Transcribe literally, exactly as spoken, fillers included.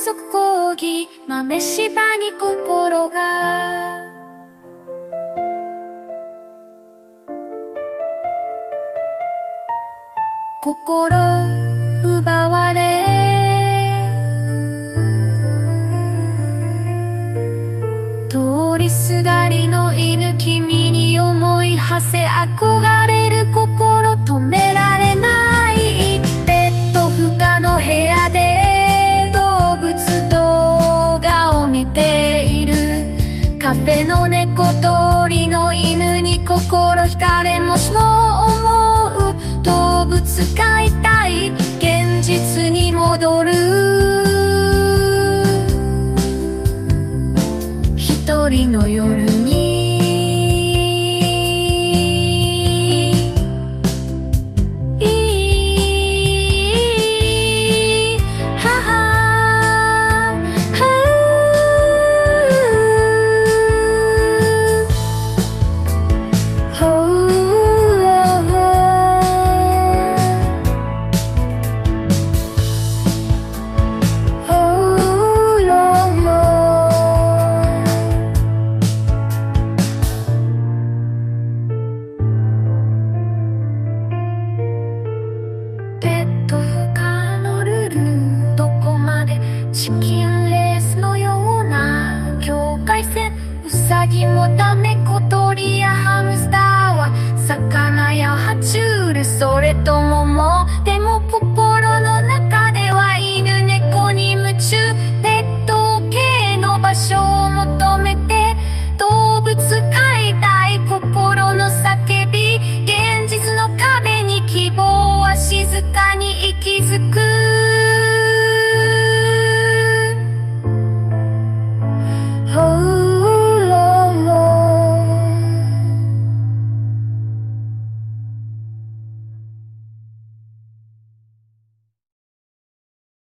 そこぎ豆柴に心が心奪われ通りすがりの犬君に思い馳せ憧れる心止められないペット不可の部屋で動物動画を見ているカフェの猫通りの犬に心惹かれもそう思う動物飼いたい現実に戻る